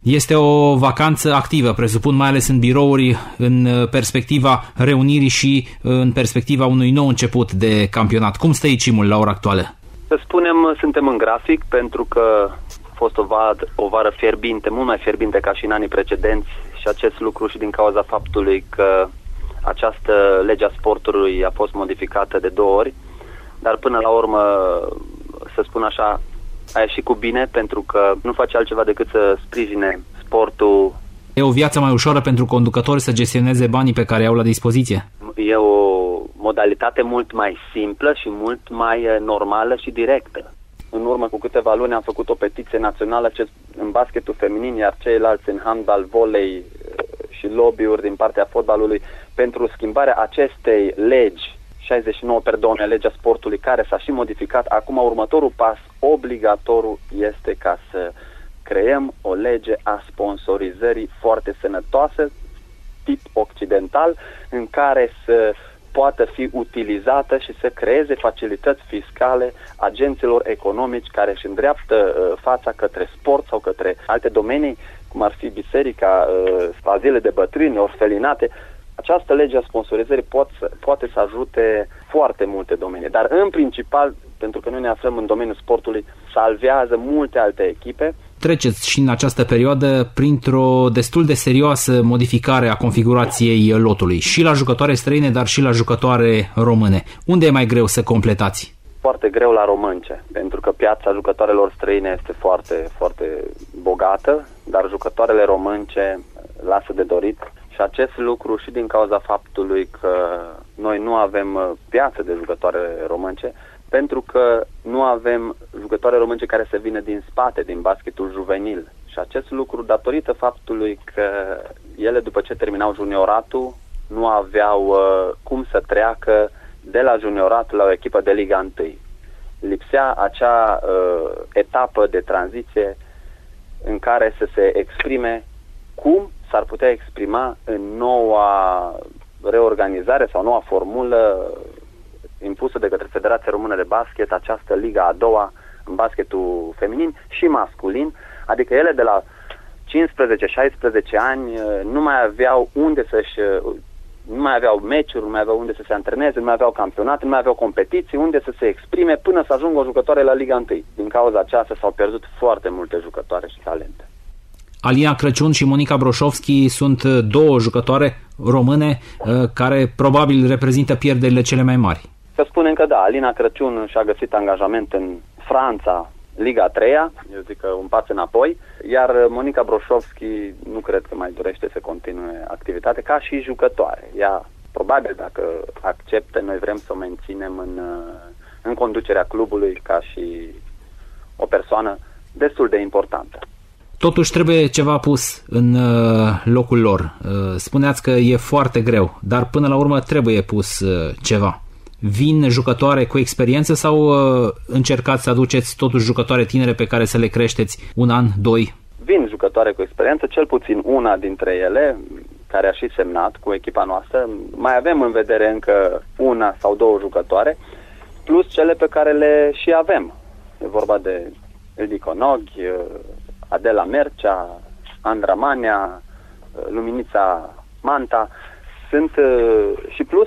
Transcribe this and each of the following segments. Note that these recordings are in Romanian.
Este o vacanță activă, presupun, mai ales în birouri, în perspectiva reunirii și în perspectiva unui nou început de campionat. Cum stă ICIM-ul la ora actuală? Să spunem, suntem în grafic pentru că a fost o vară fierbinte, mult mai fierbinte ca și în anii precedenți și acest lucru și din cauza faptului că această lege a sportului a fost modificată de 2 ori, dar până la urmă, să spun așa, a ieșit cu bine pentru că nu face altceva decât să sprijine sportul. E o viață mai ușoară pentru conducători să gestioneze banii pe care i-au la dispoziție? E o modalitate mult mai simplă și mult mai normală și directă. În urmă cu câteva luni am făcut o petiție națională în basketul feminin, iar ceilalți în handbal, volei și lobby-uri din partea fotbalului pentru schimbarea acestei legi 69/2000, legea sportului, care s-a și modificat. Acum următorul pas obligatoriu este ca să creăm o lege a sponsorizării foarte sănătoasă, tip occidental, în care să poată fi utilizată și să creeze facilități fiscale agenților economici care își îndreaptă fața către sport sau către alte domenii, cum ar fi biserica, azile de bătrâni, orfelinate. Această lege a sponsorizării poate să ajute foarte multe domenii, dar în principal, pentru că noi ne aflăm în domeniul sportului, salvează multe alte echipe. Treceți și în această perioadă printr-o destul de serioasă modificare a configurației lotului, și la jucătoare străine, dar și la jucătoare române. Unde e mai greu să completați? Foarte greu la românce, pentru că piața jucătoarelor străine este foarte, foarte bogată, dar jucătoarele românce lasă de dorit. Și acest lucru și din cauza faptului că noi nu avem piață de jucătoare românce, pentru că nu avem jucătoare românce care să vină din spate, din basketul juvenil. Și acest lucru datorită faptului că ele, după ce terminau junioratul, nu aveau cum să treacă de la juniorat la o echipă de Liga 1. Lipsea acea etapă de tranziție în care să se exprime cum s-ar putea exprima în noua reorganizare sau noua formulă impusă de către Federația Română de Basket, această Liga a doua în basketul feminin și masculin, adică ele de la 15-16 ani nu mai aveau unde nu mai aveau meciuri, nu mai aveau unde să se antreneze, nu mai aveau campionate, nu mai aveau competiții, unde să se exprime până să ajungă o jucătoare la Liga 1. Din cauza aceasta s-au pierdut foarte multe jucătoare și talente. Alina Crăciun și Monica Broșovski sunt 2 jucătoare române care probabil reprezintă pierderile cele mai mari. Să spunem că da, Alina Crăciun și-a găsit angajament în Franța, Liga 3-a, eu zic că un pas înapoi, iar Monica Broșovski nu cred că mai dorește să continue activitatea ca și jucătoare. Ea, probabil, dacă acceptă, noi vrem să o menținem în conducerea clubului ca și o persoană destul de importantă. Totuși trebuie ceva pus în locul lor. Spuneați că e foarte greu, dar până la urmă trebuie pus ceva. Vin jucătoare cu experiență sau încercați să aduceți totuși jucătoare tinere pe care să le creșteți 1 an, 2? Vin jucătoare cu experiență, cel puțin una dintre ele, care a și semnat cu echipa noastră. Mai avem în vedere încă 1 sau 2 jucătoare, plus cele pe care le și avem. E vorba de Ildico Noghi, Adela Mercea, Andra Manea, Luminița Manta. Sunt și plus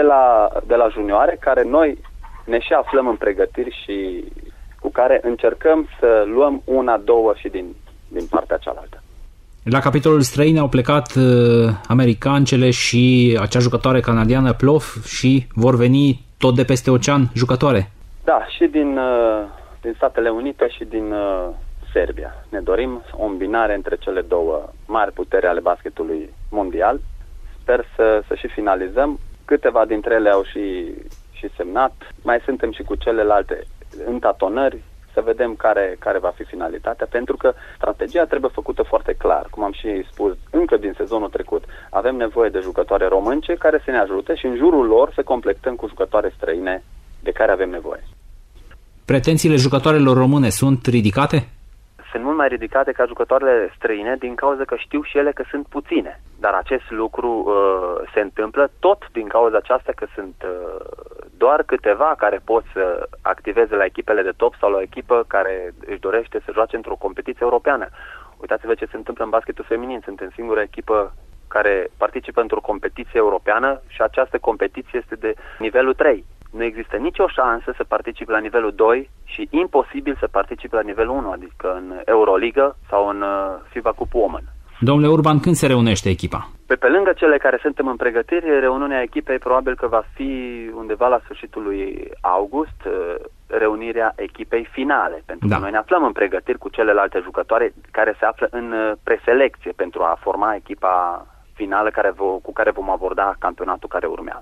de la junioare, care noi ne și aflăm în pregătiri și cu care încercăm să luăm 1-2 și din partea cealaltă. La capitolul străin au plecat americancele și acea jucătoare canadiană Plof și vor veni tot de peste ocean jucătoare. Da, și din Statele Unite și din Serbia. Ne dorim o îmbinare între cele 2 mari puteri ale basketului mondial. Sper să și finalizăm. Câteva dintre ele au și semnat. Mai suntem și cu celelalte în tatonări să vedem care va fi finalitatea, pentru că strategia trebuie făcută foarte clar. Cum am și spus încă din sezonul trecut, avem nevoie de jucătoare românce care să ne ajute și în jurul lor să completăm cu jucătoare străine de care avem nevoie. Pretențiile jucătoarelor române sunt ridicate? Sunt mult mai ridicate ca jucătoarele străine din cauza că știu și ele că sunt puține. Dar acest lucru se întâmplă tot din cauza aceasta că sunt doar câteva care pot să activeze la echipele de top sau la o echipă care își dorește să joace într-o competiție europeană. Uitați-vă ce se întâmplă în basketul feminin. Suntem singura echipă care participă într-o competiție europeană și această competiție este de nivelul 3. Nu există nicio șansă să participi la nivelul 2 și imposibil să participi la nivelul 1, adică în Euroliga sau în FIBA Cup Women. Domnule Urban, când se reunește echipa? Pe lângă cele care suntem în pregătire, reuniunea echipei probabil că va fi undeva la sfârșitul lui august, reunirea echipei finale, pentru că noi ne aflăm în pregătiri cu celelalte jucătoare care se află în preselecție pentru a forma echipa finală cu care vom aborda campionatul care urmează.